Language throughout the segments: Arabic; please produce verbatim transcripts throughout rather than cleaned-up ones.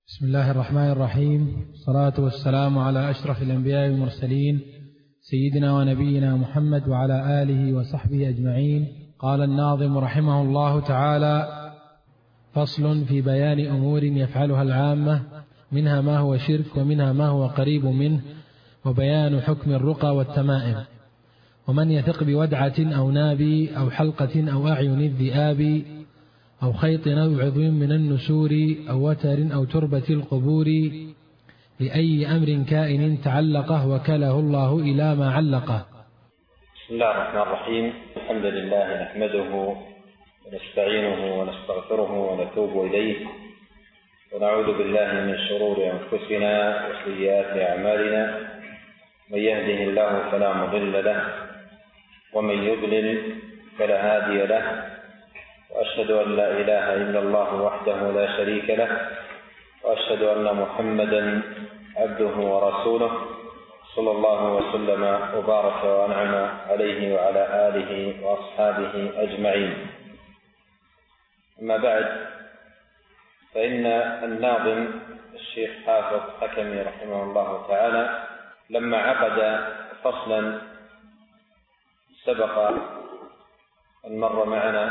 بسم الله الرحمن الرحيم، الصلاة والسلام على أشرف الأنبياء والمرسلين سيدنا ونبينا محمد وعلى آله وصحبه أجمعين. قال الناظم رحمه الله تعالى: فصل في بيان أمور يفعلها العامة، منها ما هو شرك ومنها ما هو قريب منه، وبيان حكم الرقى والتمائم. ومن يثق بودعة أو نابي أو حلقة أو أعين الذئاب أو خيط أو عضو من النسور أو وتر أو تربة القبور، لأي أمر كائن تعلقه وكله الله إلى ما علقه. بسم الله الرحمن الرحيم. الحمد لله نحمده ونستعينه ونستغفره ونتوب إليه، ونعوذ بالله من شرور أنفسنا وسيئات أعمالنا، من يهده الله فلا مضل له ومن يضلل فلا هادي له، وأشهد أن لا إله إلا الله وحده لا شريك له، وأشهد أن محمدا عبده ورسوله صلى الله وسلم وبارك وأنعم عليه وعلى آله وأصحابه أجمعين. أما بعد، فإن الناظم الشيخ حافظ حكمي رحمه الله تعالى لما عقد فصلا سبق أن مر معنا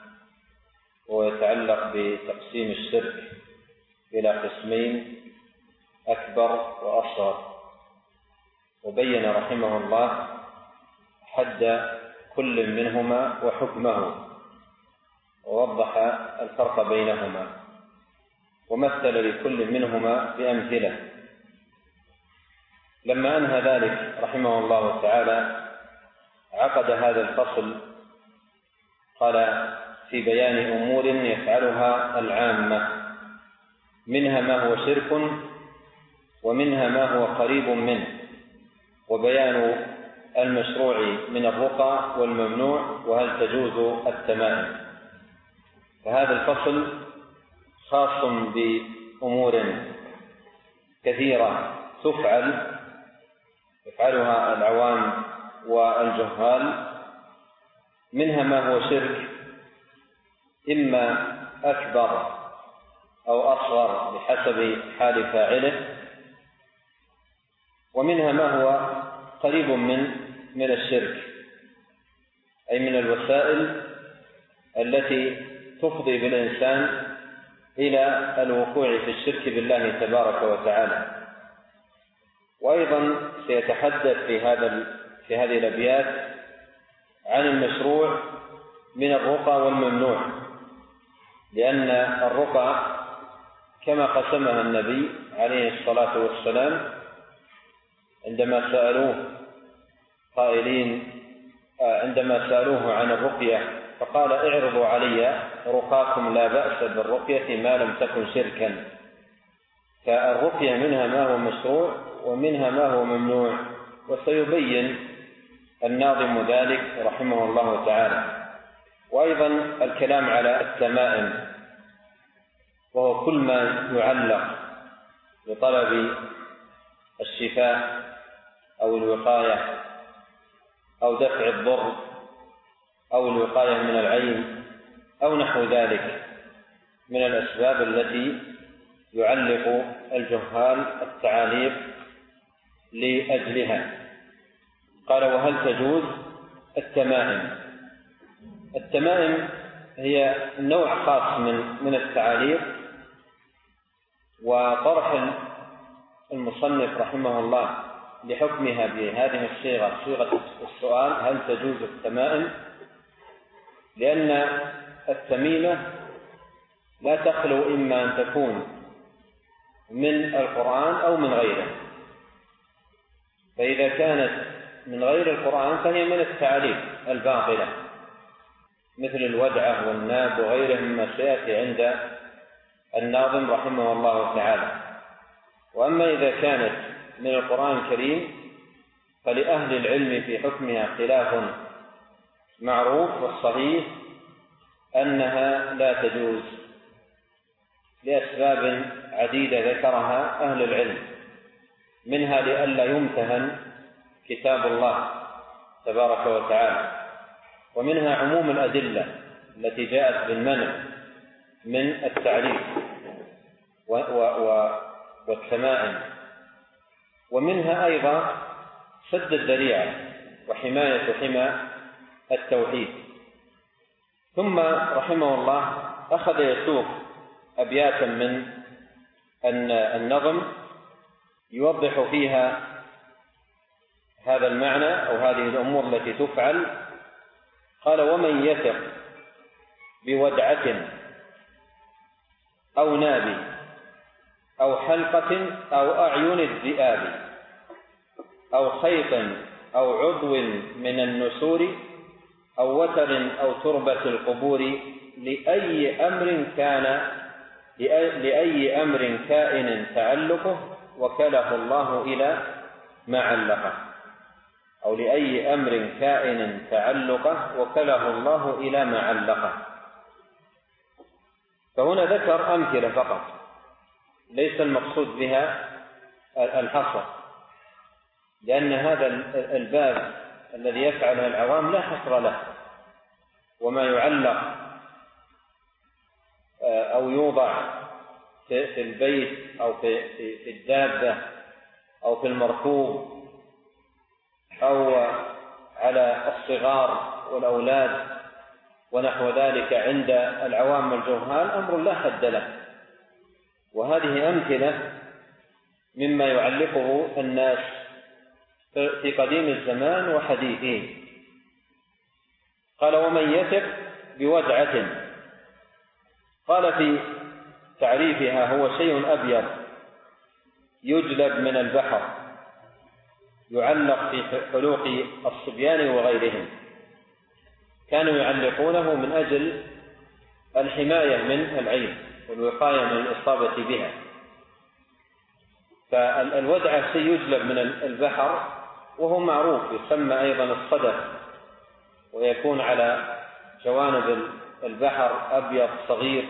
ويتعلق بتقسيم الشرك إلى قسمين: أكبر وأصغر، وبين رحمه الله حد كل منهما وحكمه، ووضح الفرق بينهما، ومثل لكل منهما بأمثلة. لما أنهى ذلك رحمه الله تعالى عقد هذا الفصل، قال: في بيان أمور يفعلها العامة، منها ما هو شرك ومنها ما هو قريب منه، وبيان المشروع من الرقى والممنوع، وهل تجوز التمائم. فهذا الفصل خاص بأمور كثيرة تفعل يفعلها العوام والجهال، منها ما هو شرك إما أكبر أو أصغر بحسب حال فاعله، ومنها ما هو قريب من من الشرك، أي من الوسائل التي تفضي بالإنسان إلى الوقوع في الشرك بالله تبارك وتعالى. وأيضا سيتحدث في هذا في هذه الأبيات عن المشروع من الرقى والممنوع، لأن الرقى كما قسمها النبي عليه الصلاة والسلام عندما سألوه قائلين عندما سألوه عن الرقية، فقال: اعرضوا علي رقاكم لا بأس بالرقية ما لم تكن شركا. فالرقية منها ما هو مشروع ومنها ما هو ممنوع، وسيبين الناظم ذلك رحمه الله تعالى. وأيضا الكلام على التمائم، وهو كل ما يعلق بطلب الشفاء أو الوقاية أو دفع الضر أو الوقاية من العين أو نحو ذلك من الأسباب التي يعلق الجهال التعاليق لأجلها. قال: وهل تجوز التمائم؟ التمائم هي نوع خاص من من التعاليق، وطرح المصنف رحمه الله لحكمها بهذه الصيغة، صيغة السؤال: هل تجوز التمائم؟ لأن التميمة لا تخلو إما أن تكون من القرآن أو من غيره، فإذا كانت من غير القرآن فهي من التعاليق الباطلة، مثل الودعة والناب وغيرهم مما سيأتي عند الناظم رحمه الله تعالى. وأما إذا كانت من القرآن الكريم فلأهل العلم في حكمها خلاف معروف، والصحيح أنها لا تجوز لأسباب عديدة ذكرها أهل العلم، منها لئلا يمتهن كتاب الله تبارك وتعالى، ومنها عموم الأدلة التي جاءت بالمنع من التعليق، والتمائم. ومنها أيضا سد الذريعة وحماية حمى التوحيد. ثم رحمه الله أخذ يسوق أبياتا من النظم يوضح فيها هذا المعنى أو هذه الأمور التي تفعل. قال: ومن يثق بودعة أو ناب أو حلقة أو أعين الذئاب أو خيط أو عضو من النسور أو وتر أو تربة القبور لأي أمر كان لأي أمر كائن تعلقه وكله الله إلى ما علقه، أو لأي أمر كائن تعلقه وكله الله إلى ما علقه. فهنا ذكر أمثلة فقط، ليس المقصود بها الحصر، لأن هذا الباب الذي يفعله العوام لا حصر له، وما يعلق أو يوضع في البيت أو في الدابة أو في المركوب أو على الصغار والأولاد ونحو ذلك عند العوام والجهال أمر لا حد له. وهذه أمثلة مما يعلقه الناس في قديم الزمان وحديثه. قال: ومن يثق بودعة. قال في تعريفها: هو شيء أبيض يجلب من البحر يعلق في حلوق الصبيان وغيرهم، كانوا يعلقونه من أجل الحماية من العين والوقاية من الإصابة بها. فالودعة شيء يجلب من البحر وهو معروف، يسمى أيضا الصدف، ويكون على جوانب البحر أبيض صغير،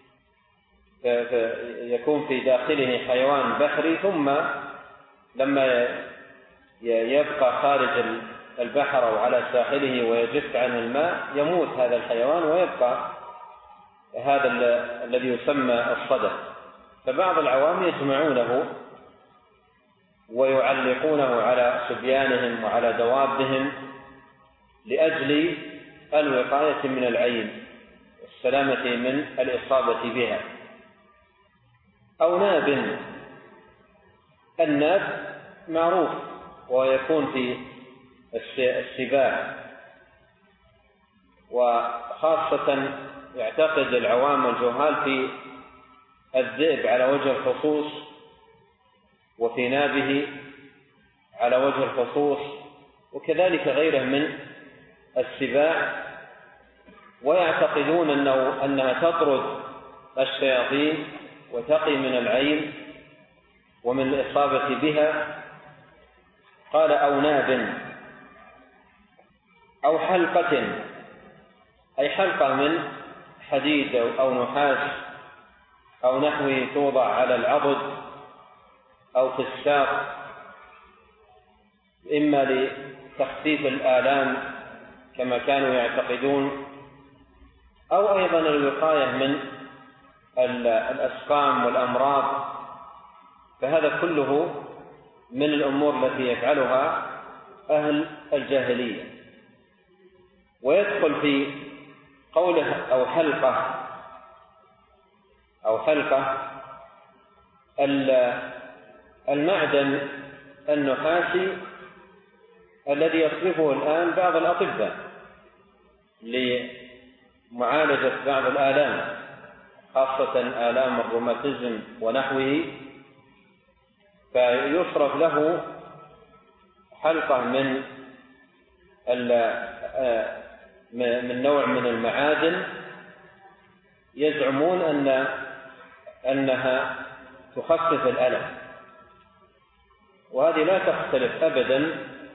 يكون في داخله حيوان بحري، ثم لما يبقى خارج البحر أو على ساحله ويجف عنه الماء يموت هذا الحيوان ويبقى هذا الذي يسمى الصدف. فبعض العوام يجمعونه ويعلقونه على صبيانهم وعلى دوابهم لأجل الوقاية من العين والسلامة من الإصابة بها. أو ناب. الناب معروف ويكون في السباع، وخاصة يعتقد العوام والجهال في الذئب على وجه الخصوص وفي نابه على وجه الخصوص، وكذلك غيره من السباع، ويعتقدون أنه أنها تطرد الشياطين وتقي من العين ومن الإصابة بها. قال: أو ناب أو حلقة، أي حلقة من حديد أو نحاس أو نحوه توضع على العضد أو في الساق، إما لتخفيف الآلام كما كانوا يعتقدون، أو أيضا الوقاية من الأسقام والأمراض. فهذا كله من الأمور التي يفعلها أهل الجاهلية. ويدخل في قوله أو حلقة أو حلقة المعدن النحاسي الذي يصرفه الآن بعض الأطباء لمعالجة بعض الآلام، خاصة آلام الروماتيزم ونحوه، فيصرف له حلقة من من نوع من المعادن يزعمون أن أنها تخفف الألم، وهذه لا تختلف أبدا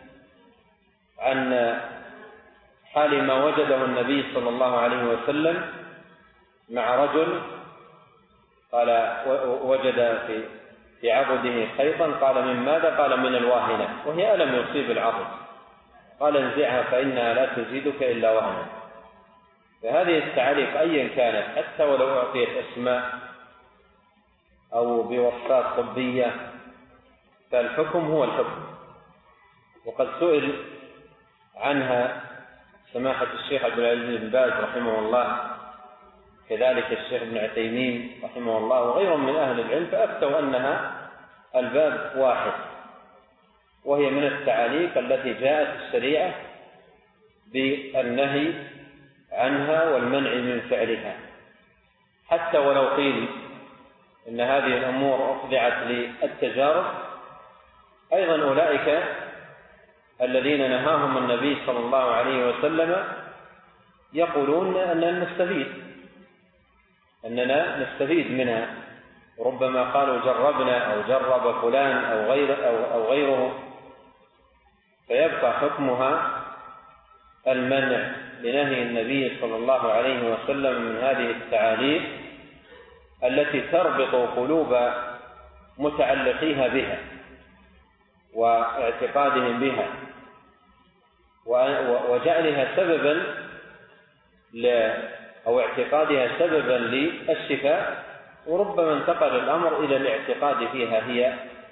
عن حال ما وجده النبي صلى الله عليه وسلم مع رجل قال وجد في في عضده خيطا، قال: من ماذا؟ قال: من الواهنة، وهي ألم يصيب العضد. قال: انزعها فإنها لا تزيدك إلا وهنا. فهذه التعليق أيا كانت، حتى ولو أعطيت أسماء أو بوصفات طبية، فالحكم هو الحكم. وقد سئل عنها سماحة الشيخ عبد العزيز بن باز رحمه الله، كذلك الشيخ ابن عثيمين رحمه الله وغيرهم من أهل العلم، فأفتوا أنها الباب واحد، وهي من التعاليق التي جاءت الشريعة بالنهي عنها والمنع من فعلها، حتى ولو قيل إن هذه الأمور أخضعت للتجارب، أيضا أولئك الذين نهاهم النبي صلى الله عليه وسلم يقولون أننا نستفيد أننا نستفيد منها، ربما قالوا جربنا أو جرب فلان أو غير أو أو غيره، فيبقى حكمها المنع لنهي النبي صلى الله عليه وسلم من هذه التعاليق التي تربط قلوب متعلقيها بها واعتقادهم بها وجعلها سببا ل أو اعتقادها سببا للشفاء، وربما انتقل الأمر إلى الاعتقاد فيها هي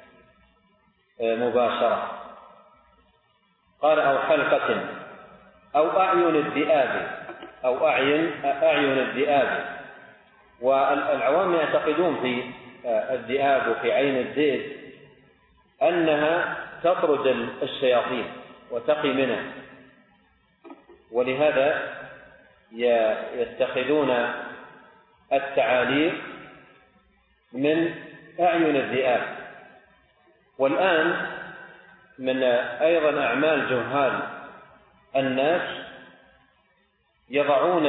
مباشرة. قال أو حلقة أو أعين الذئاب أو أعين أعين الذئاب. والعوام يعتقدون في الذئاب وفي عين الذئب أنها تطرد الشياطين وتقي منها، ولهذا يتخذون التعاليق من أعين الذئاب. والآن من أيضا أعمال جهال الناس يضعون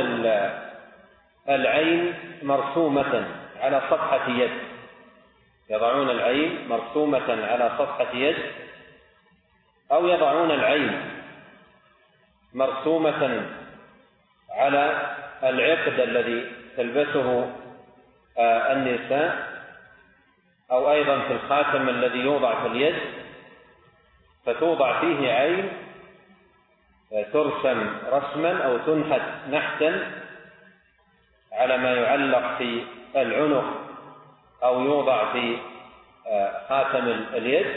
العين مرسومة على صفحة يد، يضعون العين مرسومة على صفحة يد، أو يضعون العين مرسومة على العقد الذي تلبسه النساء، أو أيضا في الخاتم الذي يوضع في اليد، فتوضع فيه عين ترسم رسما أو تنحت نحتا على ما يعلق في العنق أو يوضع في خاتم اليد،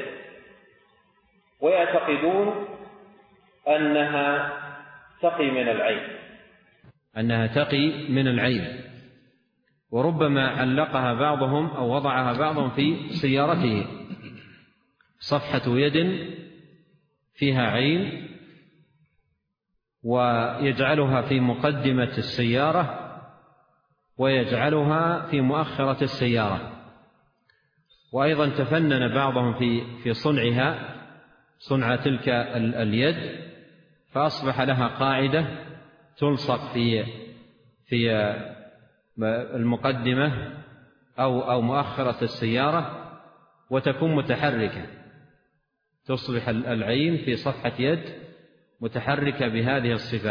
ويعتقدون أنها تقي من العين أنها تقي من العين وربما علقها بعضهم أو وضعها بعضهم في سيارته، صفحة يد فيها عين ويجعلها في مقدمة السيارة ويجعلها في مؤخرة السيارة. وأيضا تفنن بعضهم في في صنعها، صنع تلك اليد، فأصبح لها قاعدة تلصق في في المقدمة أو أو مؤخرة السيارة وتكون متحركة، تصبح العين في صفحة يد متحركة بهذه الصفة.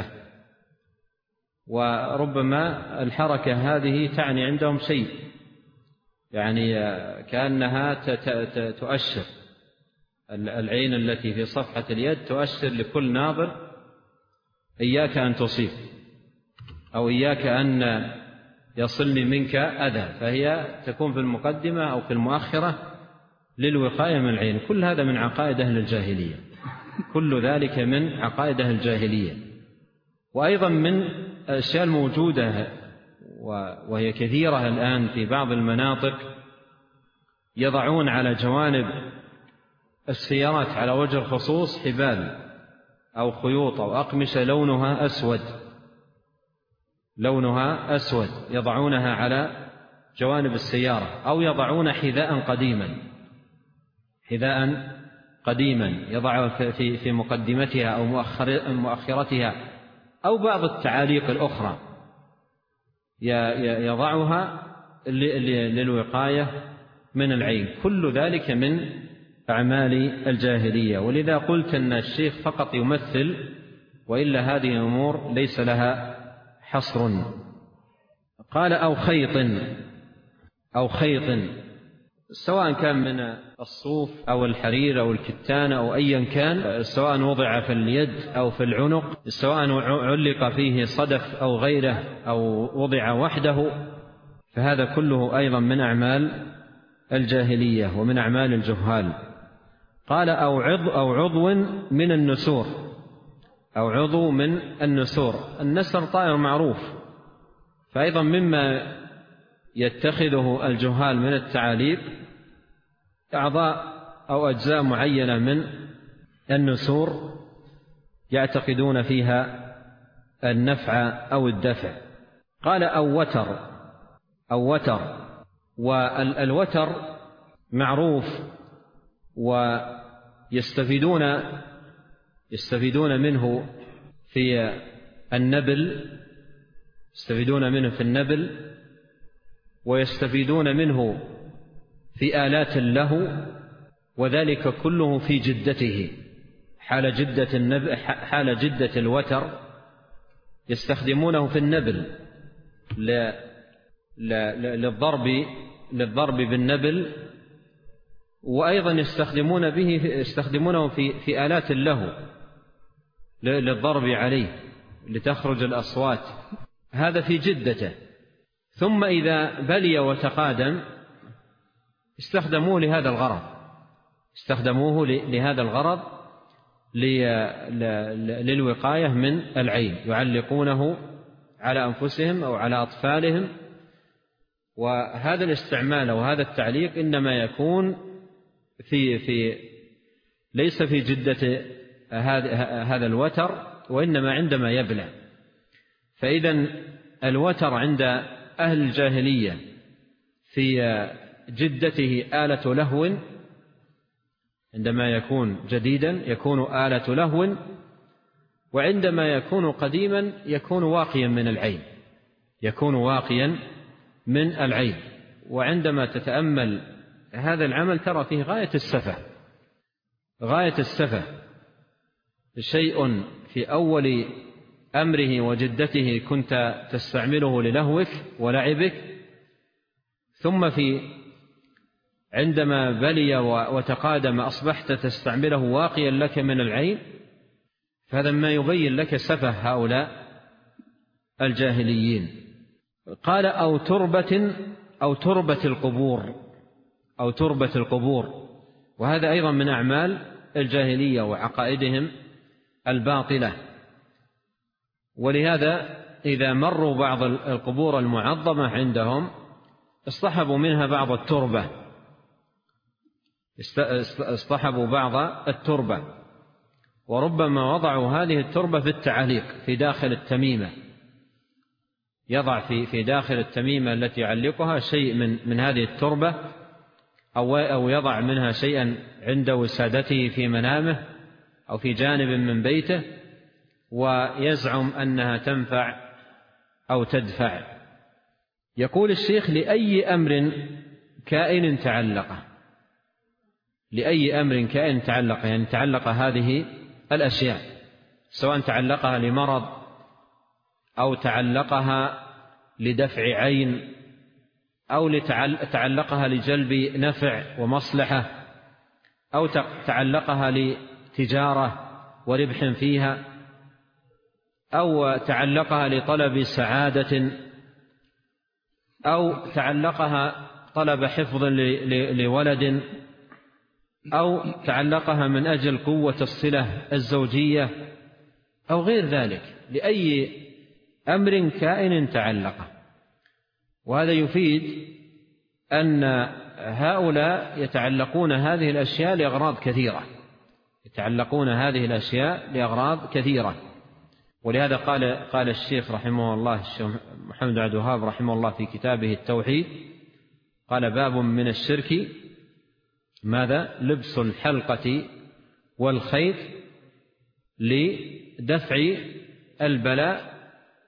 وربما الحركة هذه تعني عندهم شيء، يعني كأنها تؤشر، العين التي في صفحة اليد تؤشر لكل ناظر إياك أن تصيب أو إياك أن يصلني منك أذى، فهي تكون في المقدمة أو في المؤخرة للوقاية من العين. كل هذا من عقائد أهل الجاهلية، كل ذلك من عقائد أهل الجاهلية. وأيضا من الأشياء الموجودة وهي كثيرة الآن في بعض المناطق، يضعون على جوانب السيارات على وجه الخصوص حبال أو خيوط أو أقمشة لونها أسود، لونها أسود يضعونها على جوانب السيارة، أو يضعون حذاء قديما، حذاء قديما يضع في في مقدمتها أو مؤخرتها، أو بعض التعاليق الأخرى يضعها للوقاية من العين. كل ذلك من أعمال الجاهلية. ولذا قلت أن الشيخ فقط يمثل، وإلا هذه الأمور ليس لها حصر. قال أو خيط، أو خيط سواء كان من الصوف أو الحرير أو الكتان أو أيا كان، سواء وضع في اليد أو في العنق، سواء علق فيه صدف أو غيره أو وضع وحده، فهذا كله أيضا من أعمال الجاهلية ومن أعمال الجهال. قال أو عضو, أو عضو من النسور، أو عضو من النسور. النسر طائر معروف، فأيضا مما يتخذه الجهال من التعاليق أعضاء أو أجزاء معينة من النسور يعتقدون فيها النفع أو الدفع. قال أو وتر، أو وتر. والوتر معروف، ويستفيدون يستفيدون منه في النبل، يستفيدون منه في النبل، ويستفيدون منه في آلات اللهو، وذلك كله في جدته. حال جدة النبل، حال جدة الوتر يستخدمونه في النبل للضرب للضرب بالنبل، وأيضا يستخدمون به يستخدمونه في في آلات اللهو للضرب عليه لتخرج الأصوات. هذا في جدته. ثم إذا بلي وتقادم استخدموه لهذا الغرض، استخدموه لهذا الغرض للوقاية من العين، يعلقونه على أنفسهم أو على أطفالهم. وهذا الاستعمال وهذا التعليق إنما يكون في في ليس في جدة هذا الوتر، وإنما عندما يبلى. فإذا الوتر عند أهل الجاهلية في جدته آلة لهو، عندما يكون جديدا يكون آلة لهو، وعندما يكون قديما يكون واقيا من العين، يكون واقيا من العين. وعندما تتأمل هذا العمل ترى فيه غاية السفة، غاية السفة. شيء في أول أمره وجدته كنت تستعمله للهوك ولعبك، ثم في عندما بلي وتقادم أصبحت تستعمله واقيا لك من العين. فهذا ما يبين لك سفه هؤلاء الجاهليين. قال أو تربة، أو تربة القبور، أو تربة القبور. وهذا أيضا من أعمال الجاهلية وعقائدهم الباطلة. ولهذا إذا مروا بعض القبور المعظمة عندهم اصطحبوا منها بعض التربة، اصطحبوا بعض التربة، وربما وضعوا هذه التربة في التعليق في داخل التميمة، يضع في في داخل التميمة التي يعلقها شيء من من هذه التربة، أو أو يضع منها شيئا عند وسادته في منامه أو في جانب من بيته، ويزعم أنها تنفع أو تدفع. يقول الشيخ لأي أمر كائن تعلقه، لأي أمر كائن تعلق، يعني تعلق هذه الأشياء، سواء تعلقها لمرض أو تعلقها لدفع عين أو تعلقها لجلب نفع ومصلحة أو تعلقها لتجارة وربح فيها أو تعلقها لطلب سعادة أو تعلقها طلب حفظ لولد أو تعلقها من أجل قوة الصلة الزوجية أو غير ذلك، لأي أمر كائن تعلقه. وهذا يفيد أن هؤلاء يتعلقون هذه الأشياء لأغراض كثيرة، يتعلقون هذه الأشياء لأغراض كثيرة. ولهذا قال قال الشيخ رحمه الله، الشيخ محمد عبد الوهاب رحمه الله في كتابه التوحيد، قال باب من الشرك ماذا؟ لبس الحلقة والخيط لدفع البلاء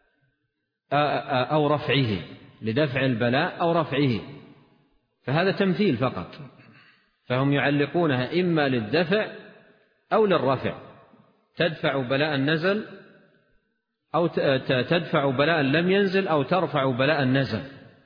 أو رفعه، لدفع البلاء أو رفعه. فهذا تمثيل فقط، فهم يعلقونها إما للدفع أو للرفع، تدفع بلاء نزل أو تدفع بلاء لم ينزل أو ترفع بلاء نزل.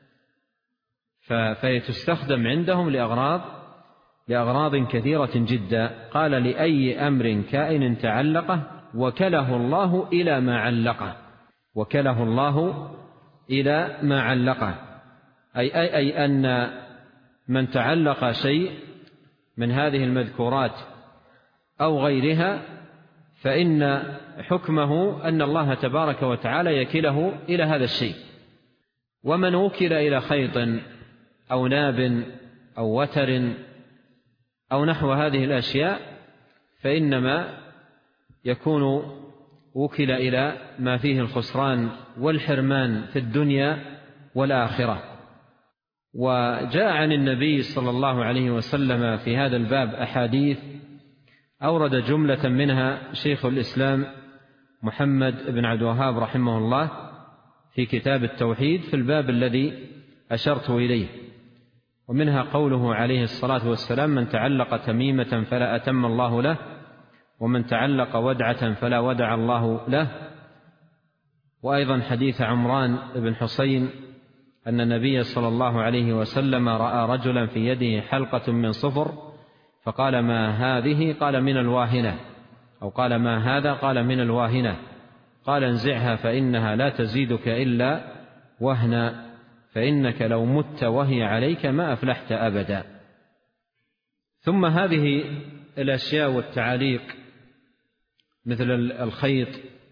فهي تستخدم عندهم لأغراض لأغراض كثيرة جدا. قال لأي أمر كائن تعلقه وكله الله إلى ما علقه، وكله الله إلى ما علقه، أي, أي, أي أن من تعلق شيء من هذه المذكورات أو غيرها فإن حكمه أن الله تبارك وتعالى يكله إلى هذا الشيء. ومن وكل إلى خيط أو ناب أو وتر أو نحو هذه الأشياء فإنما يكون وكل إلى ما فيه الخسران والحرمان في الدنيا والآخرة. وجاء عن النبي صلى الله عليه وسلم في هذا الباب أحاديث أورد جملة منها شيخ الإسلام محمد بن عبد الوهاب رحمه الله في كتاب التوحيد في الباب الذي أشرت إليه، ومنها قوله عليه الصلاة والسلام: من تعلق تميمة فلا أتم الله له، ومن تعلق ودعة فلا ودع الله له. وأيضا حديث عمران بن حسين أن النبي صلى الله عليه وسلم رأى رجلا في يده حلقة من صفر فقال: ما هذه؟ قال: من الواهنة. أو قال: ما هذا؟ قال: من الواهنة. قال: انزعها فإنها لا تزيدك إلا وهنا، فإنك لو مت وهي عليك ما أفلحت أبدا. ثم هذه الأشياء والتعاليق مثل الخيط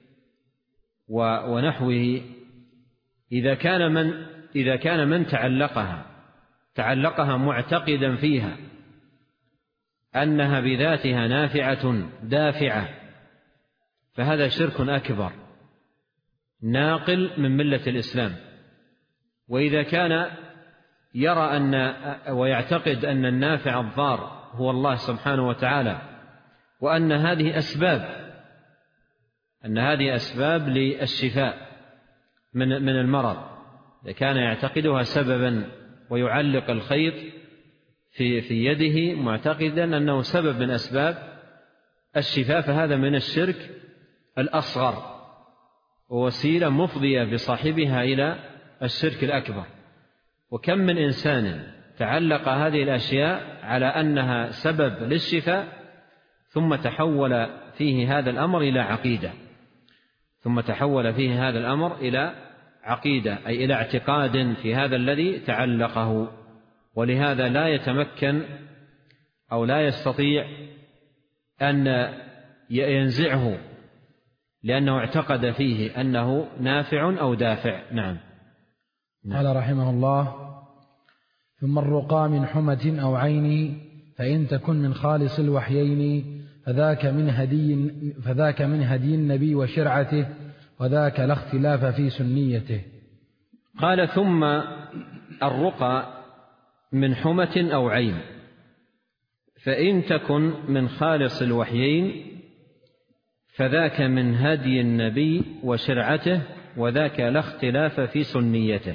ونحوه إذا كان من إذا كان من تعلقها تعلقها معتقدا فيها أنها بذاتها نافعة دافعة فهذا شرك أكبر ناقل من ملة الإسلام. وإذا كان يرى أن ويعتقد أن النافع الضار هو الله سبحانه وتعالى، وأن هذه أسباب أن هذه أسباب للشفاء من من المرض، إذا كان يعتقدها سببا ويعلق الخيط في في يده معتقدا أنه سبب من أسباب الشفاء فهذا من الشرك الأصغر ووسيلة مفضية بصاحبها إلى الشرك الأكبر. وكم من إنسان تعلق هذه الأشياء على أنها سبب للشفاء ثم تحول فيه هذا الأمر إلى عقيدة ثم تحول فيه هذا الأمر إلى عقيدة أي إلى اعتقاد في هذا الذي تعلقه، ولهذا لا يتمكن أو لا يستطيع أن ينزعه لأنه اعتقد فيه أنه نافع أو دافع. نعم. قال رحمه الله: ثم الرقى من حمة أو عين فإن تكن من خالص الوحيين فذاك من هدي فذاك من هدي النبي وشرعته وذاك لا اختلاف في سنيته. قال: ثم الرقى من حمة أو عين فإن تكن من خالص الوحيين فذاك من هدي النبي وشرعته وذاك لا اختلاف في سنيته.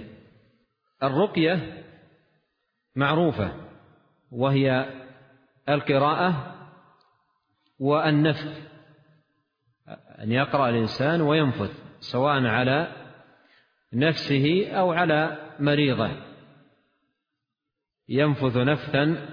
الرقية معروفة وهي القراءة والنفث، أن يقرأ الإنسان وينفث سواء على نفسه أو على مريضه، ينفث نفثا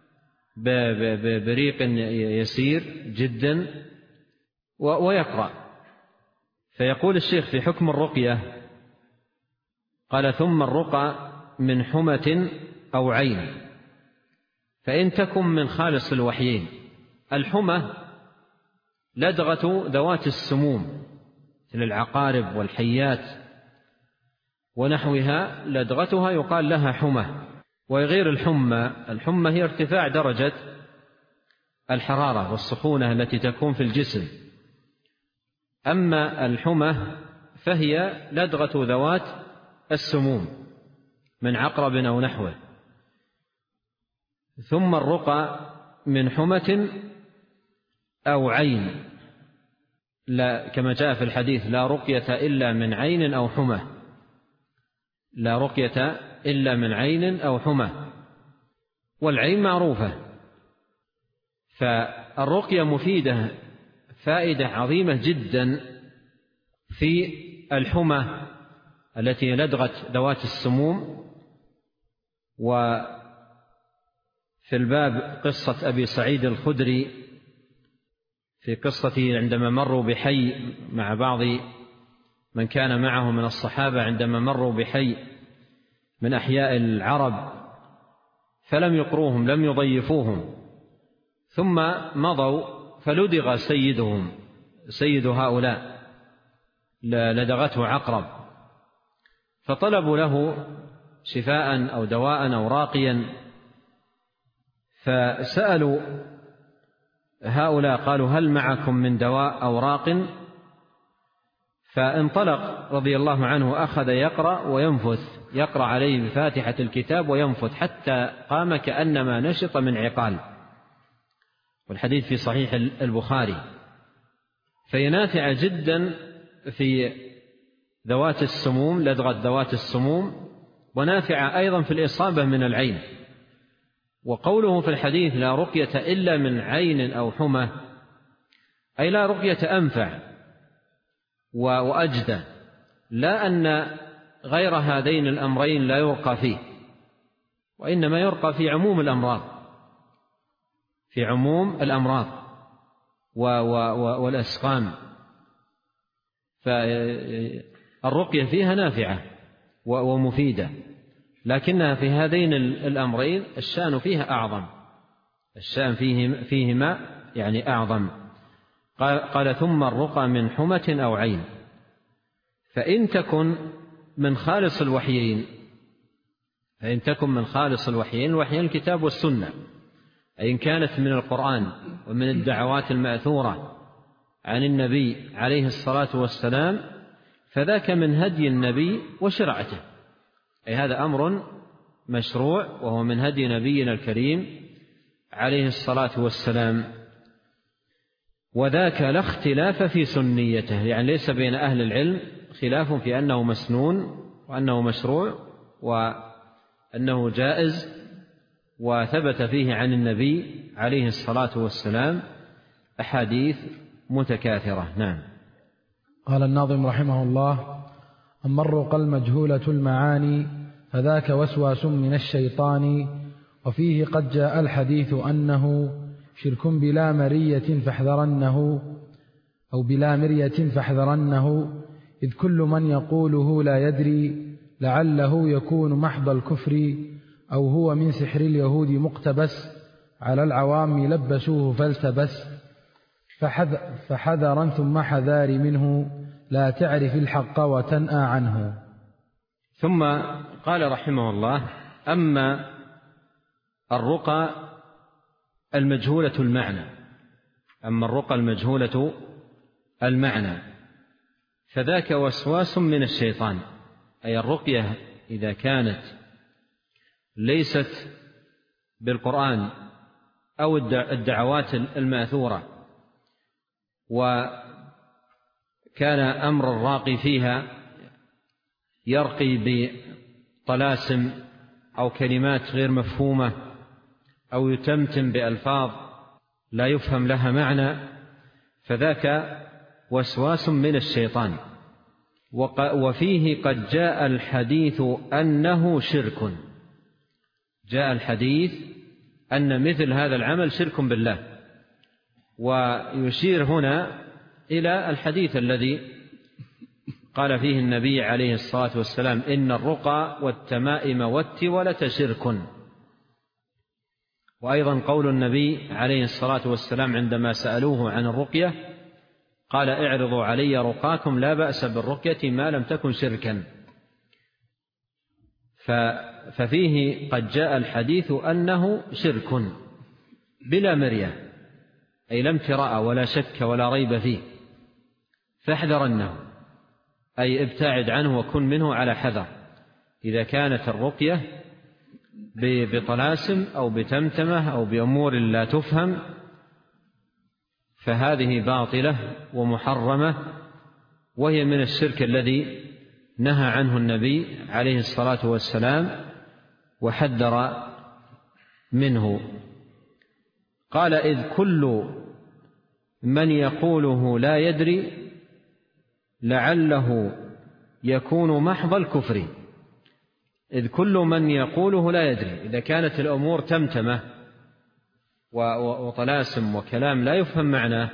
بريق يسير جدا ويقرأ. فيقول الشيخ في حكم الرقية قال: ثم الرقى من حمة أو عين فإن تكن من خالص الوحيين. الحمة لدغة ذوات السموم مثل العقارب والحيات ونحوها، لدغتها يقال لها حمة. وغير الحمى، الحمى هي ارتفاع درجة الحرارة والسخونة التي تكون في الجسم، أما الحمى فهي لدغة ذوات السموم من عقرب أو نحوه. ثم الرقى من حمة أو عين، لا كما جاء في الحديث: لا رقية إلا من عين أو حمى، لا رقية إلا من عين أو حمى. والعين معروفة، فالرقية مفيدة فائدة عظيمة جدا في الحمى التي لدغت ذوات السموم. وفي الباب قصة أبي سعيد الخدري في قصته عندما مروا بحي مع بعض من كان معه من الصحابة، عندما مروا بحي من أحياء العرب فلم يقروهم، لم يضيفوهم، ثم مضوا فلدغ سيدهم سيد هؤلاء، لدغته عقرب، فطلبوا له شفاء أو دواء أو راقيا، فسألوا هؤلاء قالوا هل معكم من دواء أو راق؟ فانطلق رضي الله عنه أخذ يقرأ وينفث، يقرأ عليه بفاتحة الكتاب وينفث حتى قام كأنما نشط من عقال، والحديث في صحيح البخاري. فهي نافعة جدا في ذوات السموم، لدغة ذوات السموم، ونافعة أيضا في الإصابة من العين. وقوله في الحديث لا رقية إلا من عين أو حمى، أي لا رقية أنفع وأجدى، لا أن غير هذين الأمرين لا يرقى فيه، وإنما يرقى في عموم الأمراض، في عموم الأمراض والأسقام. فالرقية فيها نافعة ومفيدة، لكنها في هذين الأمرين الشأن فيها أعظم، الشأن فيهما يعني أعظم. قال, قال ثم الرقى من حمة أو عين، فإن تكن من خالص الوحيين، فإن تكن من خالص الوحيين، الوحيين الكتاب والسنة، أي إن كانت من القرآن ومن الدعوات المأثورة عن النبي عليه الصلاة والسلام، فذاك من هدي النبي وشرعته، أي هذا أمر مشروع وهو من هدي نبينا الكريم عليه الصلاة والسلام. وذاك لا اختلاف في سنيته، يعني ليس بين أهل العلم خلاف في أنه مسنون وأنه مشروع وأنه جائز، وثبت فيه عن النبي عليه الصلاة والسلام أحاديث متكاثرة. نعم. قال الناظم رحمه الله: أما الرقى المجهولة المعاني فذاك وسواس من الشيطان، وفيه قد جاء الحديث أنه شرك بلا مرية فاحذرنه، أو بلا مرية فاحذرنه، إذ كل من يقوله لا يدري لعله يكون محض الكفر، أو هو من سحر اليهود مقتبس على العوام لبسوه فالتبس، فحذرا ثم حذار منه لا تعرف الحق وتنأى عنه. ثم قال رحمه الله: أما الرقى المجهولة المعنى أما الرقى المجهولة المعنى فذاك وسواس من الشيطان، أي الرقية إذا كانت ليست بالقرآن أو الدعوات المأثورة، وكان أمر الراقي فيها يرقي بطلاسم أو كلمات غير مفهومة، أو يتمتم بألفاظ لا يفهم لها معنى، فذاك وسواس من الشيطان. وفيه قد جاء الحديث أنه شرك، جاء الحديث أن مثل هذا العمل شرك بالله، ويشير هنا إلى الحديث الذي قال فيه النبي عليه الصلاة والسلام: إن الرقى والتمائم والتولة شرك. وأيضا قول النبي عليه الصلاة والسلام عندما سألوه عن الرقية قال: اعرضوا علي رقاكم لا بأس بالرقية ما لم تكن شركا. ففيه قد جاء الحديث أنه شرك بلا مرية، أي لا امتراء ولا شك ولا ريب فيه، فاحذرنه، أي ابتعد عنه وكن منه على حذر. إذا كانت الرقية بطلاسم أو بتمتمة أو بأمور لا تفهم فهذه باطلة ومحرمة، وهي من الشرك الذي نهى عنه النبي عليه الصلاة والسلام وحذر منه. قال: إذ كل من يقوله لا يدري لعله يكون محض الكفر. إذ كل من يقوله لا يدري، إذا كانت الأمور تمتمة وطلاسم وكلام لا يفهم معناه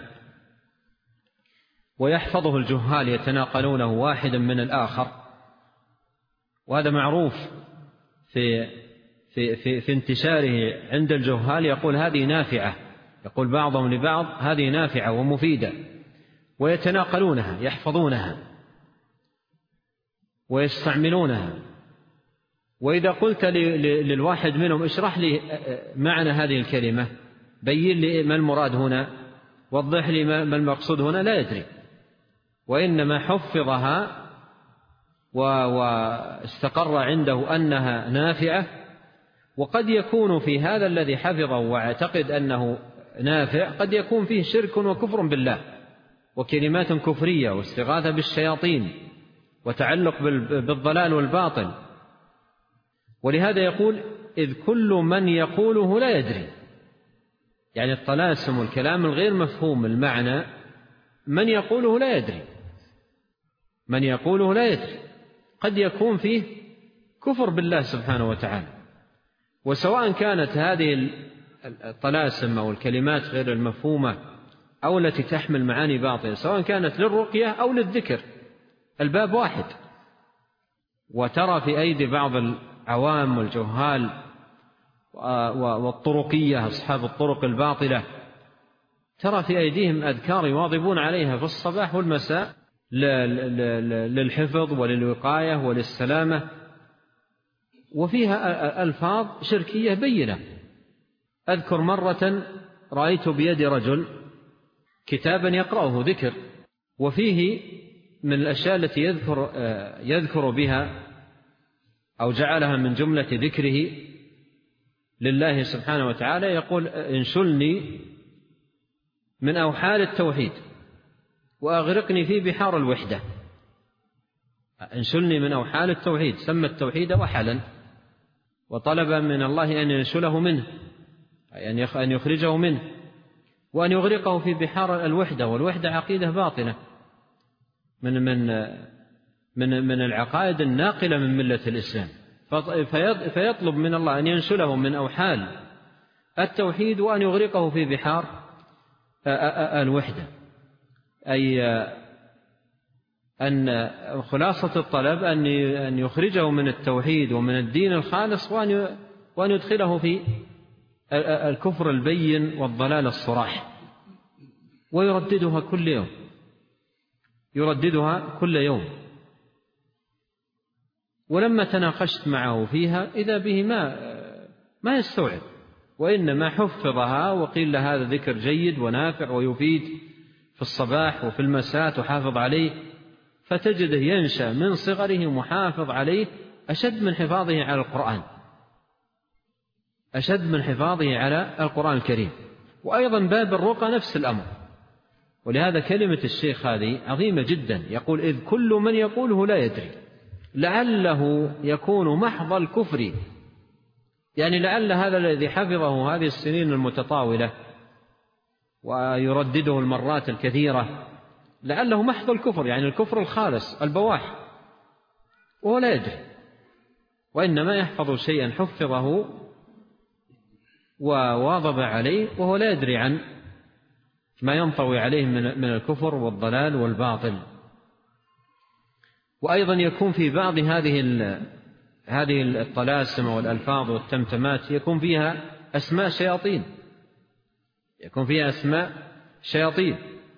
ويحفظه الجهال يتناقلونه واحدا من الآخر، وهذا معروف في في, في, في انتشاره عند الجهال يقول هذه نافعة، يقول بعضهم لبعض هذه نافعة ومفيدة، ويتناقلونها يحفظونها ويستعملونها. وإذا قلت للواحد منهم اشرح لي معنى هذه الكلمة، بين لي ما المراد هنا، وضح لي ما المقصود هنا، لا يدري، وإنما حفظها واستقر عنده أنها نافعة. وقد يكون في هذا الذي حفظه واعتقد أنه نافع قد يكون فيه شرك وكفر بالله وكلمات كفرية واستغاثة بالشياطين وتعلق بالضلال والباطل. ولهذا يقول إذ كل من يقوله لا يدري، يعني الطلاسم والكلام الغير مفهوم المعنى من يقوله لا يدري، من يقوله لا يدري، قد يكون فيه كفر بالله سبحانه وتعالى. وسواء كانت هذه الطلاسم أو الكلمات غير المفهومة أو التي تحمل معاني باطلة، سواء كانت للرقية أو للذكر، الباب واحد. وترى في أيدي بعض العوام والجهال والطرقية أصحاب الطرق الباطلة، ترى في أيديهم أذكار يواظبون عليها في الصباح والمساء للحفظ وللوقاية وللسلامة، وفيها ألفاظ شركية بينة. أذكر مرة رأيت بيد رجل كتابا يقرأه ذكر، وفيه من الأشياء التي يذكر, يذكر بها أو جعلها من جملة ذكره لله سبحانه وتعالى، يقول انشلني من أوحال التوحيد وأغرقني في بحار الوحدة. انشلني من أوحال التوحيد، سمى التوحيد وحلا، وطلب من الله أن ينشله منه، أي أن يخرجه منه، وأن يغرقه في بحار الوحدة. والوحدة عقيدة باطلة من من من من العقائد الناقلة من ملة الإسلام، فيطلب من الله أن ينشله من أوحال التوحيد وأن يغرقه في بحار الوحدة، أي أن خلاصة الطلب أن يخرجه من التوحيد ومن الدين الخالص وأن يدخله في الكفر البين والضلال الصراح. ويرددها كل يوم، يرددها كل يوم. ولما تناقشت معه فيها إذا به ما ما يستوعب، وإنما حفظها وقيل له هذا ذكر جيد ونافع ويفيد في الصباح وفي المساء تحافظ عليه، فتجده ينشأ من صغره محافظ عليه أشد من حفاظه على القرآن، أشد من حفاظه على القرآن الكريم. وأيضا باب الرقى نفس الأمر. ولهذا كلمة الشيخ هذه عظيمة جدا، يقول إذ كل من يقوله لا يدري، لعله يكون محض الكفر، يعني لعل هذا الذي حفظه هذه السنين المتطاولة ويردده المرات الكثيرة لعله محض الكفر، يعني الكفر الخالص البواح، وهو لا يدري، وإنما يحفظ شيئا حفظه وواظب عليه وهو لا يدري عن ما ينطوي عليه من الكفر والضلال والباطل. وأيضا يكون في بعض هذه هذه الطلاسم والألفاظ والتمتمات يكون فيها أسماء شياطين، يكون فيها أسماء شياطين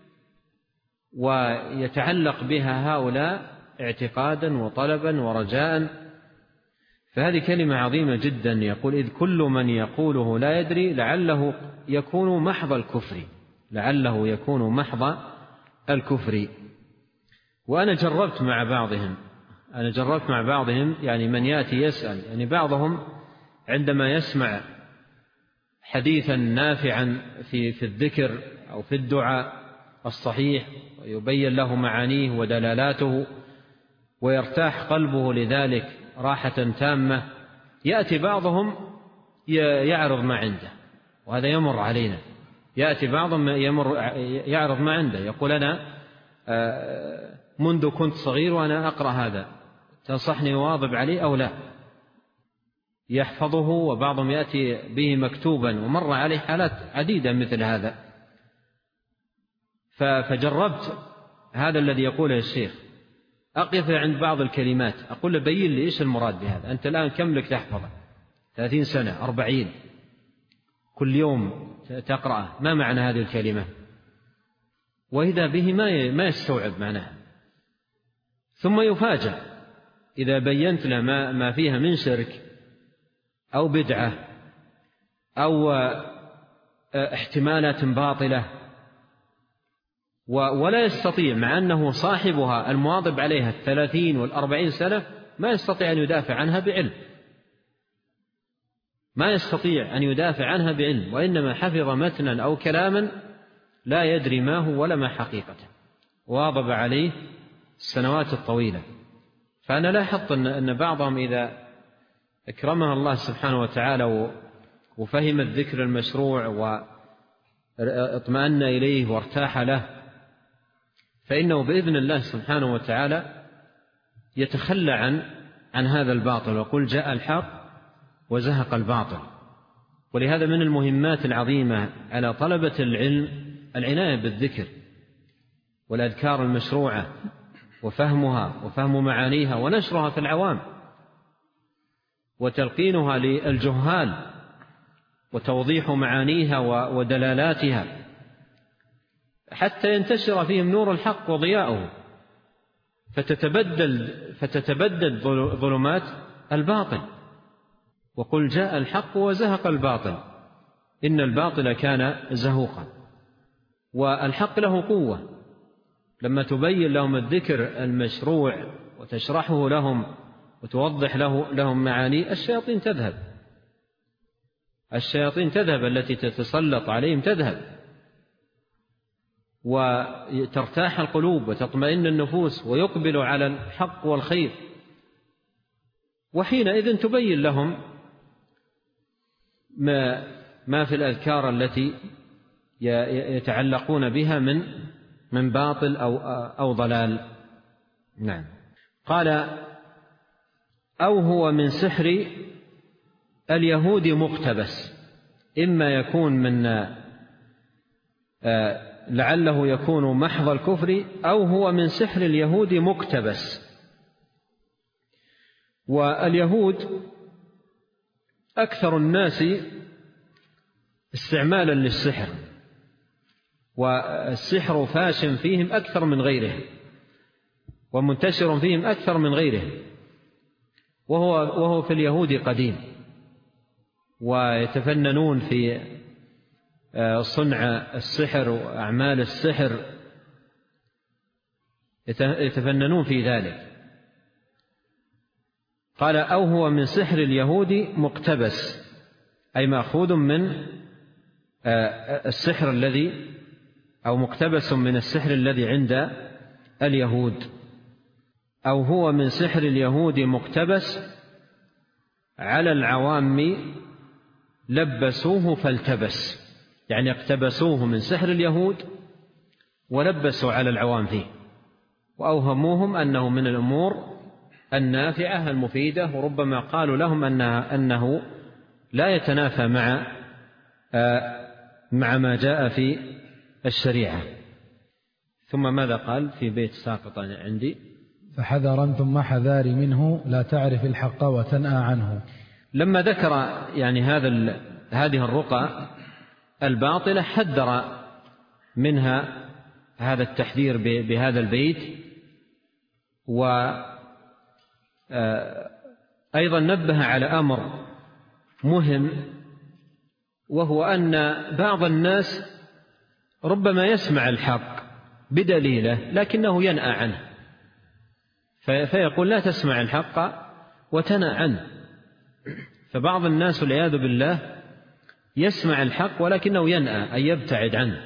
ويتعلق بها هؤلاء اعتقادا وطلبا ورجاء. فهذه كلمة عظيمة جدا. يقول إذ كل من يقوله لا يدري لعله يكون محض الكفر، لعله يكون محض الكفر. وأنا جربت مع بعضهم أنا جربت مع بعضهم يعني من يأتي يسأل، يعني بعضهم عندما يسمع حديثا نافعا في في الذكر أو في الدعاء الصحيح ويبين له معانيه ودلالاته ويرتاح قلبه لذلك راحة تامة، يأتي بعضهم يعرض ما عنده، وهذا يمر علينا. يأتي بعضهم يمر يعرض ما عنده، يقول أنا منذ كنت صغير وأنا أقرأ هذا، تنصحني واظب عليه أو لا؟ يحفظه، وبعضهم يأتي به مكتوبا، ومر عليه حالات عديدة مثل هذا. فجربت هذا الذي يقوله الشيخ، أقف عند بعض الكلمات أقول له بين لي إيش المراد بهذا، أنت الآن كم لك تحفظه؟ ثلاثين سنة، أربعين، كل يوم تقرأ، ما معنى هذه الكلمة؟ وإذا به ما يستوعب معناها، ثم يفاجأ إذا بينت له ما فيها من شرك أو بدعة أو احتمالات باطلة، ولا يستطيع، مع أنه صاحبها المواظب عليها الثلاثين والأربعين سنة، ما يستطيع أن يدافع عنها بعلم، ما يستطيع أن يدافع عنها بعلم، وإنما حفظ متنا أو كلاما لا يدري ما هو ولا ما حقيقته، واظب عليه السنوات الطويلة. فأنا لاحظت أن بعضهم إذا أكرمها الله سبحانه وتعالى وفهم الذكر المشروع واطمأن إليه وارتاح له، فإنه بإذن الله سبحانه وتعالى يتخلى عن عن هذا الباطل، وقل جاء الحق وزهق الباطل. ولهذا من المهمات العظيمة على طلبة العلم العناية بالذكر والأذكار المشروعة وفهمها وفهم معانيها ونشرها في العوام وتلقينها للجهال وتوضيح معانيها ودلالاتها حتى ينتشر فيهم نور الحق وضياؤه، فتتبدل فتتبدد ظلمات الباطل. وقل جاء الحق وزهق الباطل إن الباطل كان زهوقا. والحق له قوة، لما تبين لهم الذكر المشروع وتشرحه لهم وتوضح له لهم معاني، الشياطين تذهب الشياطين تذهب التي تتسلط عليهم تذهب، وترتاح القلوب وتطمئن النفوس ويقبل على الحق والخير. وحينئذ تبين لهم ما ما في الأذكار التي يتعلقون بها من من باطل أو أو ضلال. نعم. قال: أو هو من سحر اليهود مقتبس، إما يكون من لعله يكون محض الكفر، أو هو من سحر اليهود مقتبس. واليهود أكثر الناس استعمالا للسحر، والسحر فاش فيهم أكثر من غيره ومنتشر فيهم أكثر من غيره، وهو, وهو في اليهود قديم، ويتفننون في صنع السحر وأعمال السحر، يتفننون في ذلك. قال: أو هو من سحر اليهود مقتبس، أي مأخوذ من السحر الذي أو مقتبس من السحر الذي عند اليهود. أو هو من سحر اليهود مقتبس على العوام لبسوه فالتبس، يعني اقتبسوه من سحر اليهود ولبسوا على العوام فيه، وأوهموهم أنه من الأمور النافعة المفيدة، وربما قالوا لهم أنها أنه لا يتنافى مع مع ما جاء في الشريعة. ثم ماذا قال في بيت ساقط عندي؟ فحذرا ثم حذار منه لا تعرف الحق وتنأى عنه. لما ذكر يعني هذا هذه الرقى الباطلة حذر منها هذا التحذير بهذا البيت، وأيضا نبه على أمر مهم، وهو أن بعض الناس ربما يسمع الحق بدليله لكنه ينأى عنه، فيقول لا تسمع الحق وتنأى عنه. فبعض الناس والعياذ بالله يسمع الحق ولكنه ينأى، أي يبتعد عنه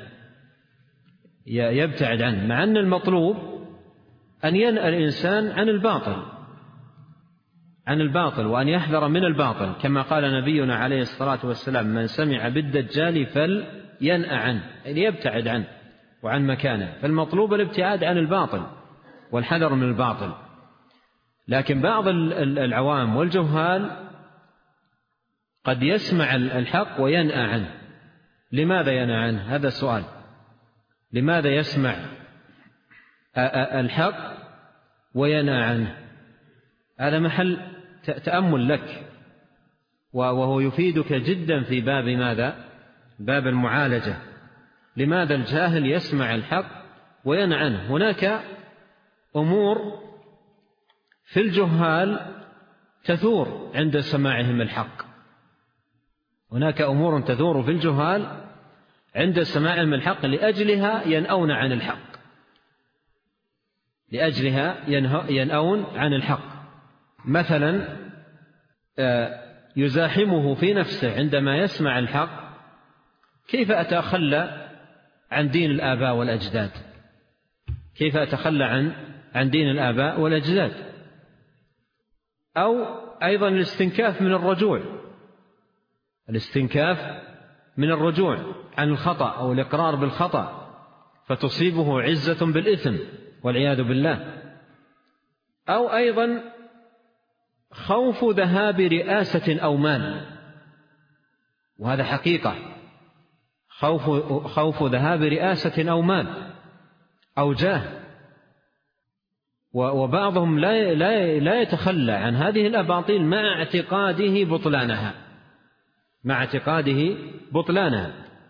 يبتعد عنه مع أن المطلوب أن ينأى الإنسان عن الباطل عن الباطل وأن يحذر من الباطل، كما قال نبينا عليه الصلاة والسلام: من سمع بالدجال فلينأى عنه، يعني يبتعد عنه وعن مكانه. فالمطلوب الابتعاد عن الباطل والحذر من الباطل. لكن بعض العوام والجهال قد يسمع الحق وينأى عنه. لماذا ينأى عنه؟ هذا السؤال. لماذا يسمع الحق وينأى عنه؟ هذا محل تأمل لك وهو يفيدك جدا في باب ماذا؟ باب المعالجة. لماذا الجاهل يسمع الحق وينأى عنه؟ هناك أمور في الجهال تثور عند سماعهم الحق، هناك أمور تثور في الجهال عند سماعهم الحق لأجلها ينأون عن الحق، لأجلها ينأون عن الحق. مثلا يزاحمه في نفسه عندما يسمع الحق: كيف أتخلى عن دين الآباء والأجداد؟ كيف أتخلى عن عن دين الآباء والأجداد؟ أو أيضا الاستنكاف من الرجوع، الاستنكاف من الرجوع عن الخطأ أو الإقرار بالخطأ، فتصيبه عزة بالإثم والعياذ بالله. أو أيضا خوف ذهاب رئاسة أو مال، وهذا حقيقة، خوف, خوف ذهاب رئاسة أو مال أو جاه. وبعضهم لا, لا, لا يتخلى عن هذه الأباطيل مع اعتقاده بطلانها، مع اعتقاده بطلانها.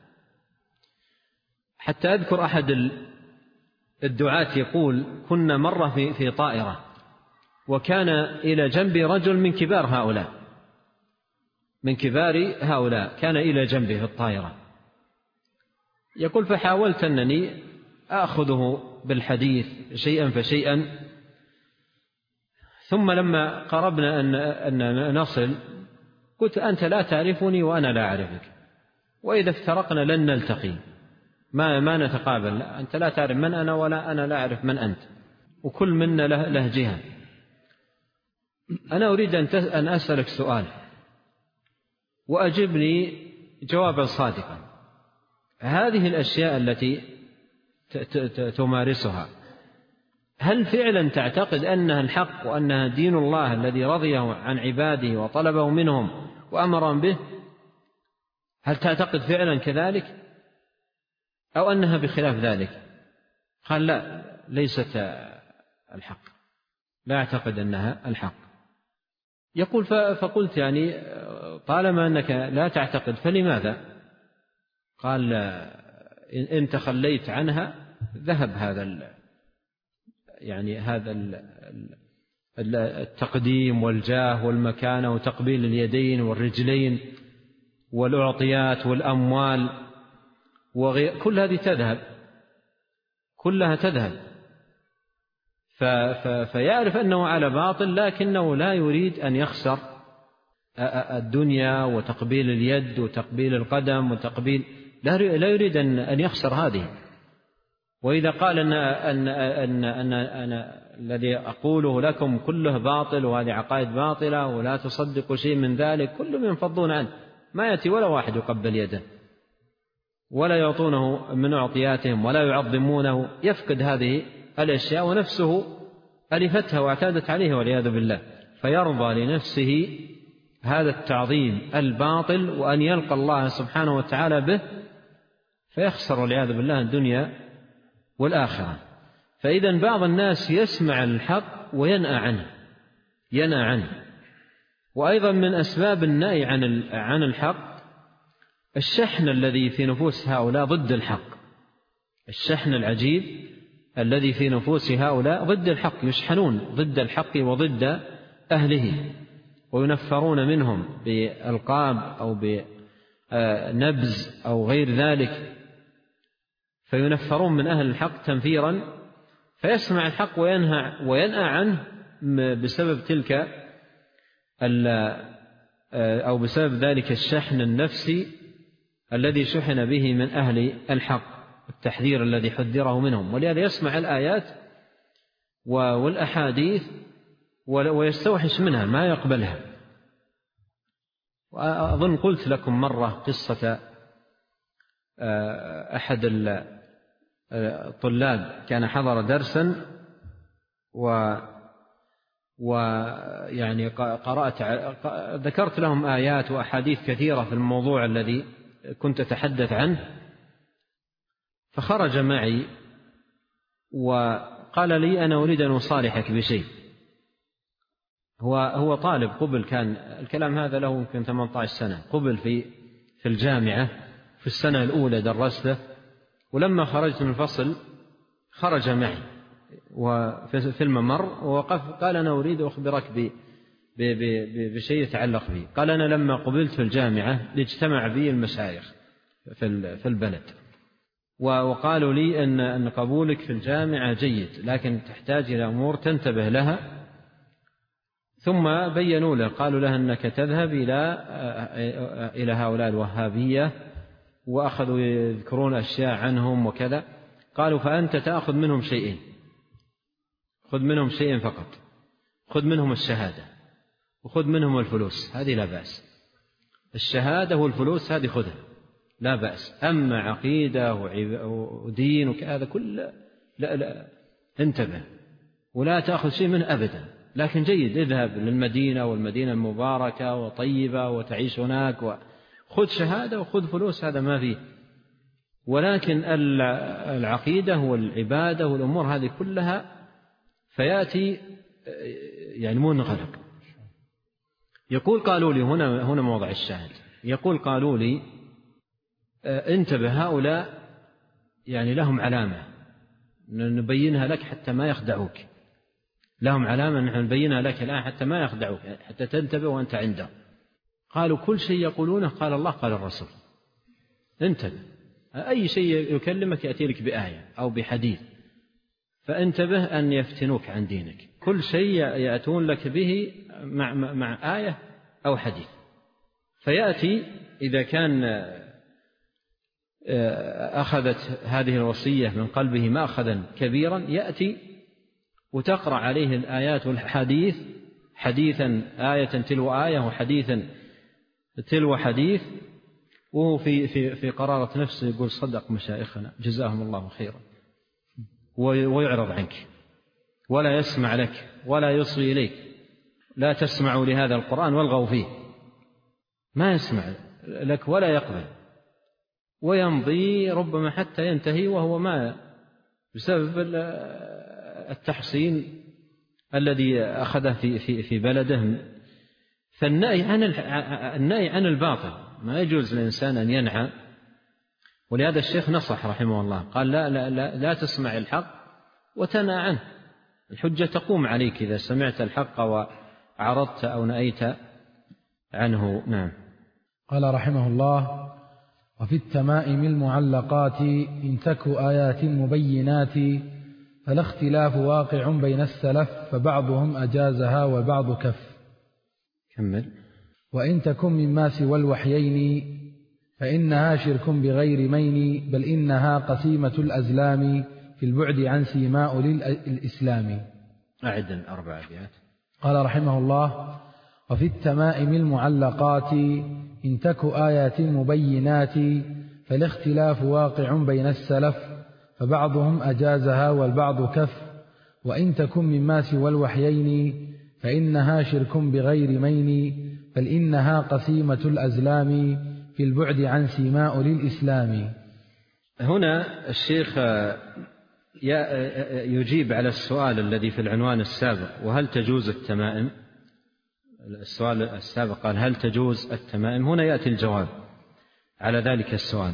حتى أذكر أحد الدعاة يقول: كنا مرة في, في طائرة، وكان إلى جنبي رجل من كبار هؤلاء من كبار هؤلاء كان إلى جنبي في الطائرة. يقول: فحاولت أنني أخذه بالحديث شيئا فشيئا، ثم لما قربنا أن, أن نصل قلت: أنت لا تعرفني وأنا لا أعرفك، وإذا افترقنا لن نلتقي، ما, ما نتقابل، أنت لا تعرف من أنا ولا أنا لا أعرف من أنت، وكل منا له, له جهة. أنا أريد أن أسألك سؤال وأجبني جوابا صادقا: هذه الأشياء التي تمارسها هل فعلا تعتقد أنها الحق وأنها دين الله الذي رضيه عن عباده وطلبه منهم وأمرهم به؟ هل تعتقد فعلا كذلك أو أنها بخلاف ذلك؟ قال: لا، ليست الحق، لا أعتقد أنها الحق. يقول: فقلت: يعني طالما أنك لا تعتقد فلماذا؟ قال: إن تخليت عنها ذهب هذا يعني هذا التقديم والجاه والمكانة وتقبيل اليدين والرجلين والأعطيات والأموال وغير، كل هذه تذهب، كلها تذهب. فيعرف أنه على باطل، لكنه لا يريد أن يخسر الدنيا وتقبيل اليد وتقبيل القدم وتقبيل، لا يريد أن يخسر هذه. وإذا قال أن, أن, أن, أن, أن الذي أقوله لكم كله باطل وهذه عقائد باطلة ولا تصدقوا شيء من ذلك، كلهم ينفضون عنه، ما يأتي ولا واحد يقبل يده ولا يعطونه من أعطياتهم ولا يعظمونه، يفقد هذه الأشياء ونفسه ألفتها واعتادت عليه والعياذ بالله، فيرضى لنفسه هذا التعظيم الباطل وأن يلقى الله سبحانه وتعالى به، فيخسر والعياذ بالله الدنيا والآخرة. فإذا بعض الناس يسمع الحق وينأى عنه ينأى عنه وأيضا من أسباب النأي عن الحق الشحن الذي في نفوس هؤلاء ضد الحق، الشحن العجيب الذي في نفوس هؤلاء ضد الحق، يشحنون ضد الحق وضد أهله، وينفرون منهم بألقاب أو بنبز أو غير ذلك، فينفرون من أهل الحق تنفيرا، فيسمع الحق وينهى وينأى عنه بسبب تلك أو بسبب ذلك الشحن النفسي الذي شحن به من أهل الحق، التحذير الذي حذره منهم. ولهذا يسمع الآيات والأحاديث ويستوحش منها، ما يقبلها. وأظن قلت لكم مرة قصة أحد الطلاب كان حضر درسا و ويعني قرأت ذكرت لهم آيات وأحاديث كثيرة في الموضوع الذي كنت أتحدث عنه، فخرج معي وقال لي: أنا أريد أن أصالحك بشيء. هو هو طالب قبل، كان الكلام هذا له يمكن ثمانية عشر سنة، قبل في في الجامعة في السنة الأولى درسته، ولما خرجت من الفصل خرج معي وفي الممر ووقف قال أنا أريد أخبرك بشيء يتعلق بي. قال أنا لما قبلت في الجامعة اجتمع بي المشايخ في البلد وقالوا لي أن أن قبولك في الجامعة جيد، لكن تحتاج إلى أمور تنتبه لها. ثم بينوا له، قالوا له أنك تذهب إلى إلى هؤلاء الوهابية، وأخذوا يذكرون أشياء عنهم وكذا. قالوا فأنت تأخذ منهم شيئين، خذ منهم شيئين فقط، خذ منهم الشهادة وخذ منهم الفلوس، هذه لا بأس. الشهادة والفلوس هذه خذها لا بأس، أما عقيدة ودين وكذا كله لا لا انتبه ولا تأخذ شيء منه أبدا. لكن جيد اذهب للمدينة والمدينة المباركة وطيبة وتعيش هناك وخذ شهادة وخذ فلوس، هذا ما فيه. ولكن العقيدة والعبادة والأمور هذه كلها فيأتي يعني منغلق. يقول قالوا لي هنا هنا موضع الشاهد، يقول قالوا لي انتبه هؤلاء يعني لهم علامة نبينها لك حتى ما يخدعوك، لهم علامة نحن نبينها لك الآن حتى ما يخدعوك، حتى تنتبه وأنت عنده. قالوا كل شيء يقولونه قال الله قال الرسول، انتبه أي شيء يكلمك يأتي لك بآية أو بحديث، فانتبه أن يفتنوك عن دينك. كل شيء يأتون لك به مع, مع آية أو حديث. فيأتي إذا كان أخذت هذه الوصية من قلبه مأخذا كبيرا، يأتي وتقرأ عليه الآيات والحديث، حديثا آية تلو آية وحديثا تلو حديث، وهو في, في, في قرارة نفسه يقول صدق مشايخنا جزاهم الله خيرا، ويعرض عنك ولا يسمع لك ولا يصغي إليك. لا تسمعوا لهذا القرآن والغوا فيه، ما يسمع لك ولا يقبل، ويمضي ربما حتى ينتهي وهو ما بسبب التحصين الذي أخذه في في في بلده. فالنهي عن النهي عن الباطل، ما يجوز للإنسان أن ينهى. ولهذا الشيخ نصح رحمه الله قال لا لا لا, لا تسمع الحق وتنهى عنه، الحجة تقوم عليك إذا سمعت الحق وعرضت أو نأيت عنه. نعم. قال رحمه الله: وفي التمائم المعلقات إن تك آيات مبينات فلا اختلاف واقع بين السلف فبعضهم أجازها والبعض كف. كمل. وإن تكن مما سوى الوحيين فإنها شرك بغير مين، بل إنها قسيمة الأزلام في البعد عن سيماء للإسلام. أعد الأربع أبيات. قال رحمه الله: وفي التمائم المعلقات إن تك آيات مبينات فالاختلاف واقع بين السلف فبعضهم أجازها والبعض كف. وإن تكن مما سوى الوحيين فإنها شرك بغير مين، بل إنها قسيمة الأزلام في البعد عن سيماء للإسلام. هنا الشيخ يجيب على السؤال الذي في العنوان السابق: وهل تجوز التمائم؟ السؤال السابق قال هل تجوز التمائم؟ هنا يأتي الجواب على ذلك السؤال.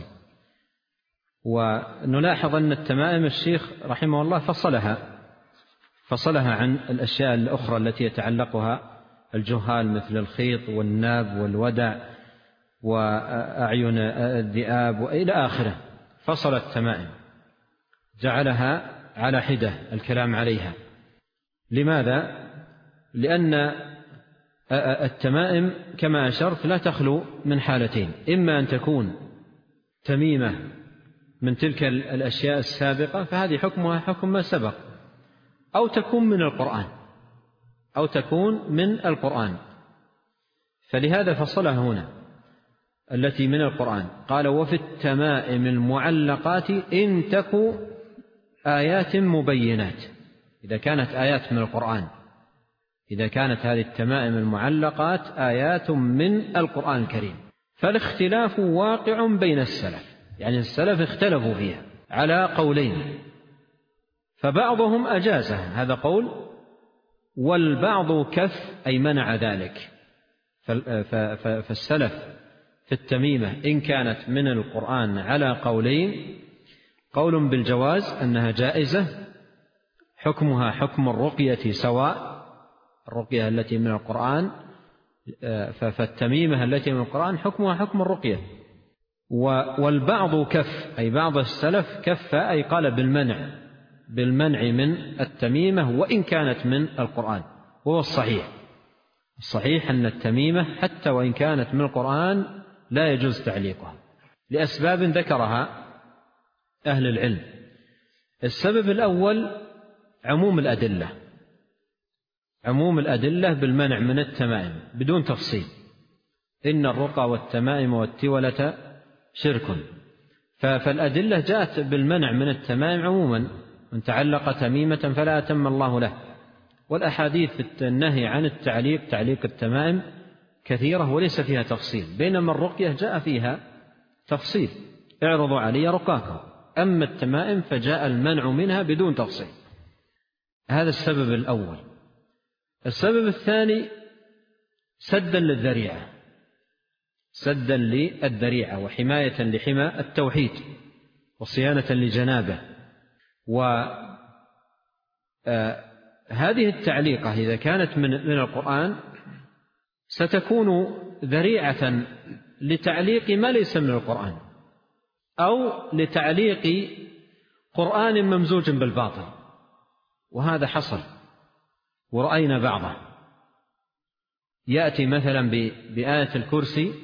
ونلاحظ أن التمائم الشيخ رحمه الله فصلها فصلها عن الأشياء الأخرى التي يتعلقها الجهال مثل الخيط والناب والودع وأعين الذئاب وإلى آخره. فصل التمائم جعلها على حدة الكلام عليها. لماذا؟ لأن التمائم كما أشرت لا تخلو من حالتين: إما أن تكون تميمة من تلك الأشياء السابقة فهذه حكمها حكم ما سبق، أو تكون من القرآن أو تكون من القرآن. فلهذا فصلها هنا التي من القرآن. قال: وفي التمائم المعلقات إن تكو آيات مبينات. إذا كانت آيات من القرآن، إذا كانت هذه التمائم المعلقات آيات من القرآن الكريم، فالاختلاف واقع بين السلف، يعني السلف اختلفوا فيها على قولين، فبعضهم أجازها، هذا قول، والبعض كف أي منع ذلك. فالسلف في التميمة إن كانت من القرآن على قولين: قول بالجواز أنها جائزة حكمها حكم الرقية سواء، الرقية التي من القرآن، فالتميمة التي من القرآن حكمها حكم الرقية. والبعض كف أي بعض السلف كف أي قال بالمنع بالمنع من التميمة وإن كانت من القرآن. وهو الصحيح الصحيح أن التميمة حتى وإن كانت من القرآن لا يجوز تعليقها لأسباب ذكرها أهل العلم. السبب الأول عموم الأدلة عموم الأدلة بالمنع من التمائم بدون تفصيل: إن الرقى والتمائم والتولة شرك. فالأدلة جاءت بالمنع من التمائم عموما: من تعلق تميمة فلا أتم الله له. والأحاديث في النهي عن التعليق تعليق التمائم كثيرة وليس فيها تفصيل، بينما الرقية جاء فيها تفصيل: اعرضوا علي رقاكم. أما التمائم فجاء المنع منها بدون تفصيل. هذا السبب الأول. السبب الثاني سدا للذريعة سدا للذريعة وحماية لحمى التوحيد وصيانة لجنابه. وهذه التعليقة إذا كانت من القرآن ستكون ذريعة لتعليق ما ليس من القرآن، أو لتعليق قرآن ممزوج بالباطل، وهذا حصل ورأينا بعضه. يأتي مثلا بآية الكرسي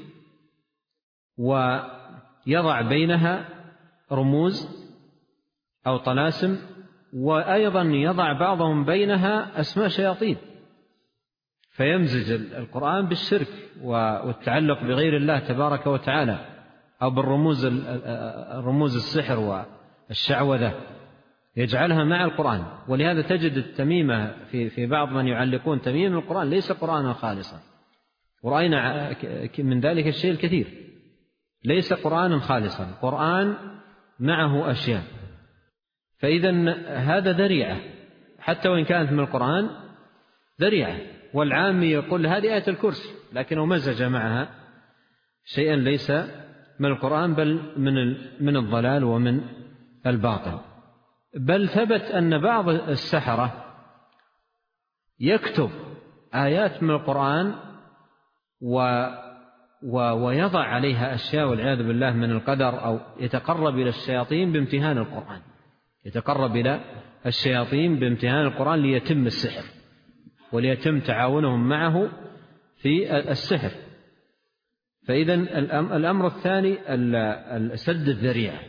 ويضع بينها رموز أو طلاسم، وأيضا يضع بعضهم بينها أسماء شياطين، فيمزج القرآن بالشرك والتعلق بغير الله تبارك وتعالى، أو بالرموز الرموز السحر والشعوذة يجعلها مع القرآن. ولهذا تجد التميمة في في بعض من يعلقون تميم القرآن ليس قرآنا خالصا، ورأينا من ذلك الشيء الكثير. ليس قرآنا خالصا، قرآن معه أشياء. فإذا هذا ذريعة حتى وإن كانت من القرآن ذريعة. والعامي يقول هذه آية الكرسي، لكنه مزج معها شيئا ليس من القرآن بل من من الضلال ومن الباطل. بل ثبت أن بعض السحرة يكتب آيات من القرآن و ويضع عليها أشياء والعياذ بالله من القدر، أو يتقرب إلى الشياطين بامتهان القرآن يتقرب إلى الشياطين بامتهان القرآن ليتم السحر وليتم تعاونهم معه في السحر. فإذا الأمر الثاني سد الذريعة.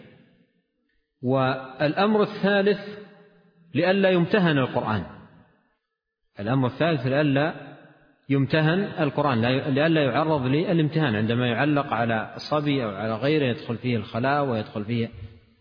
والأمر الثالث لئلا يمتهن القرآن الأمر الثالث لئلا يمتهن القرآن لئلا يعرض للامتهان عندما يعلق على صبي أو على غيره يدخل فيه الخلاء ويدخل فيه.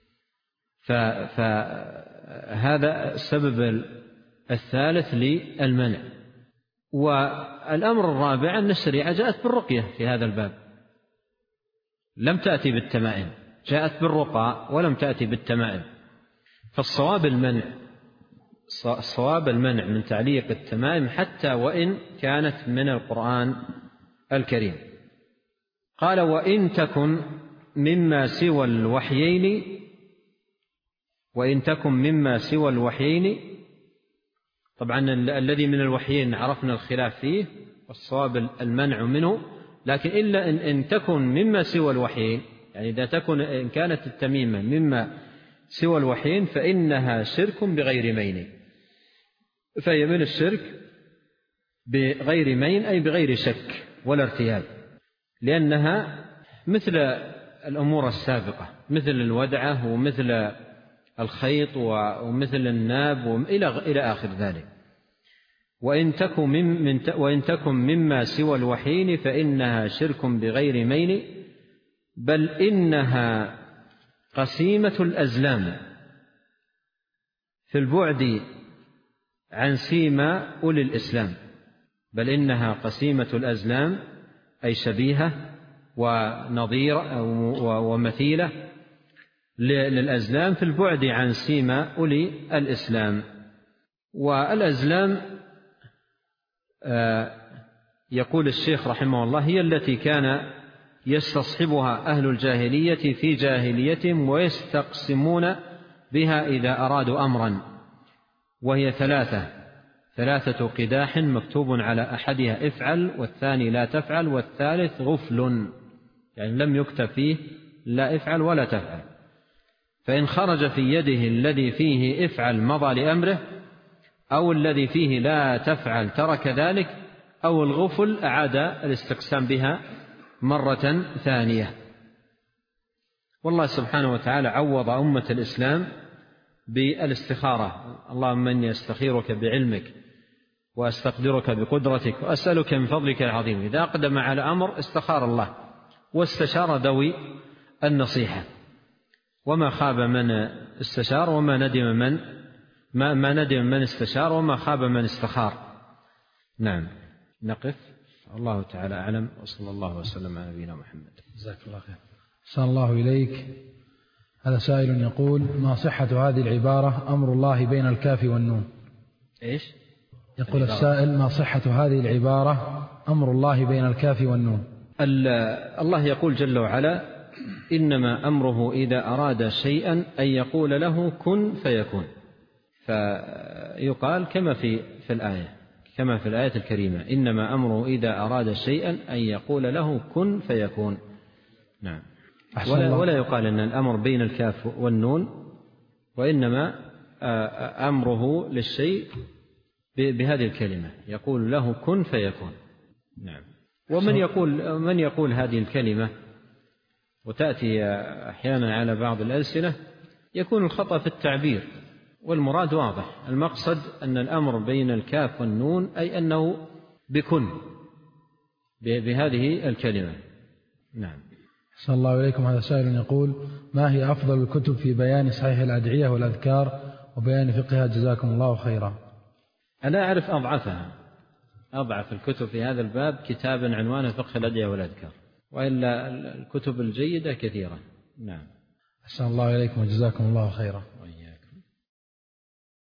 فهذا السبب الثالث للمنع. والأمر الرابع أن الشريعة جاءت بالرقية في هذا الباب، لم تأتي بالتمائم، جاءت بالرقى ولم تأتي بالتمائم. فالصواب المنع الصواب المنع من تعليق التمائم حتى وإن كانت من القرآن الكريم. قال: وإن تكن مما سوى الوحيين وإن تكن مما سوى الوحيين. طبعا الذي من الوحيين عرفنا الخلاف فيه، والصواب المنع منه. لكن إلا إن, إن تكن مما سوى الوحيين، يعني إذا تكن إن كانت التميمة مما سوى الوحيين فإنها شرك بغير مين، فهي من الشرك بغير مين أي بغير شك ولا ارتياب، لأنها مثل الأمور السابقة، مثل الودعة ومثل الخيط ومثل الناب وإلى آخر ذلك. وإن تكن, من وإن تكن مما سوى الوحيين فإنها شرك بغير مين، بل إنها قسيمة الأزلام في البعد عن سيما أولي الإسلام. بل إنها قسيمة الأزلام أي شبيهة ونظيرة ومثيلة للأزلام في البعد عن سيما أولي الإسلام. والأزلام يقول الشيخ رحمه الله: هي التي كان يستصحبها أهل الجاهلية في جاهليتهم ويستقسمون بها إذا أرادوا أمرا، وهي ثلاثة ثلاثة قداح مكتوب على أحدها افعل، والثاني لا تفعل، والثالث غفل، يعني لم يكتب فيه لا افعل ولا تفعل، فإن خرج في يده الذي فيه افعل مضى لأمره، أو الذي فيه لا تفعل ترك ذلك، أو الغفل أعاد الاستقسام بها مرة ثانية. والله سبحانه وتعالى عوض أمة الإسلام بالاستخارة: اللهم إني أستخيرك بعلمك وأستقدرك بقدرتك وأسألك من فضلك العظيم. إذا أقدم على أمر استخار الله واستشار ذوي النصيحة، وما خاب من استشار وما ندم من ما, ما ندم من استشار وما خاب من استخار. نعم، نقف. الله تعالى أعلم، وصلى الله وسلم على نبينا محمد. جزاك الله خير. أحسن الله إليك. هذا سائل يقول: ما صحة هذه العبارة أمر الله بين الكاف والنون؟ إيش؟ يقول السائل: ما صحة هذه العبارة أمر الله بين الكاف والنون؟ الله يقول جل وعلا: إنما أمره إذا أراد شيئا أن يقول له كن فيكون. فيقال كما في في الآية كما في الآية الكريمة: إنما أمره إذا أراد شيئا أن يقول له كن فيكون. نعم. ولا, ولا يقال أن الأمر بين الكاف والنون، وإنما أمره للشيء بهذه الكلمة، يقول له كن فيكون. نعم. ومن يقول من يقول هذه الكلمة وتأتي أحيانا على بعض الألسنة يكون الخطأ في التعبير، والمراد واضح. المقصد أن الأمر بين الكاف والنون أي أنه بكن بهذه الكلمة. نعم. صلى الله عليكم. هذا سائل يقول: ما هي أفضل الكتب في بيان صحيح الأدعية والأذكار وبيان فقهها؟ جزاكم الله خيرا. أنا أعرف أضعفها. أضعف الكتب في هذا الباب كتابا عنوانه فقه الأدعية والأذكار، وإلا الكتب الجيدة كثيرة. نعم. أحسن الله إليكم وجزاكم الله خيرا.